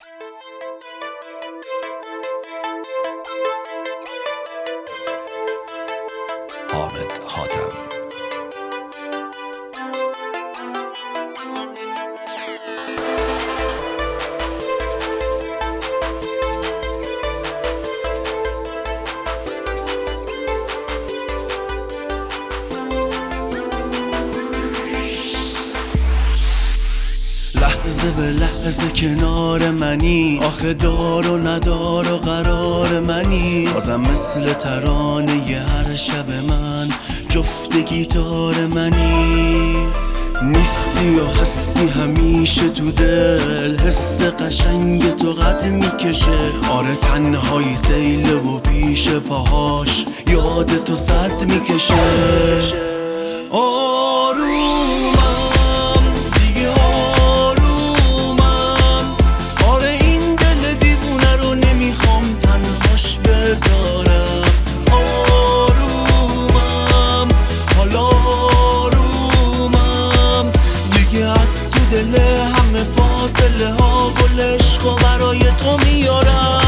حامد حاتم. لحظه به لحظه کنار منی، آخه دار و ندار و قرار منی. بازم مثل ترانه هر شب من جفت گیتار منی. نیستی و هستی همیشه تو دل، حس قشنگ تو قد میکشه. آره تنهایی سیله و پیش پاهاش یاد تو صد میکشه. آرومم دیگه آرومم، آره این دل دیوونه رو نمیخوام تنهاش بذارم. آرومم حالا آرومم، دیگه از تو دل همه فاصله ها گل عشق و برای تو میارم.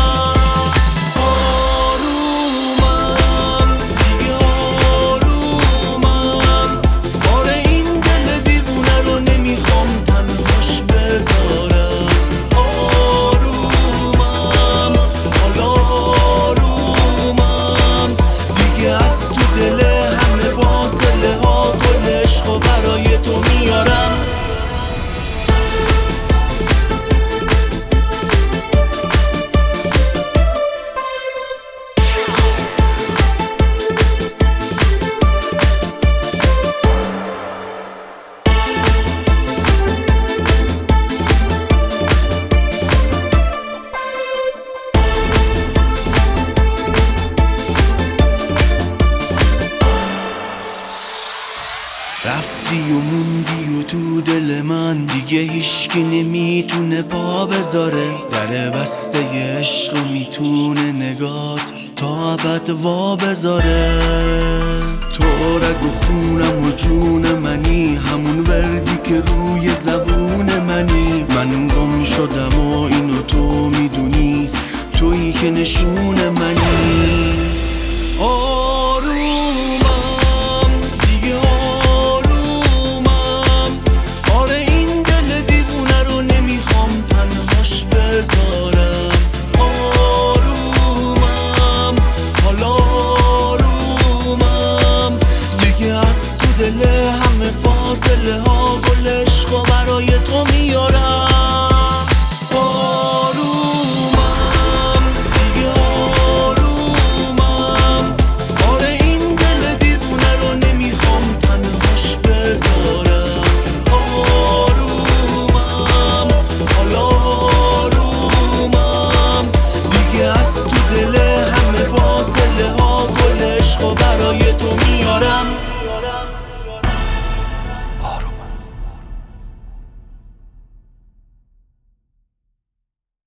رفتی و موندی و تو دل من دیگه هیچکی نمیتونه پا بذاره. در بسته عشق میتونه نگات تا ابد وا بذاره. تو رگ و خونم و جون منی، همون وردی که روی زبون منی. من گم شدم و اینو تو میدونی، تویی که نشون منی.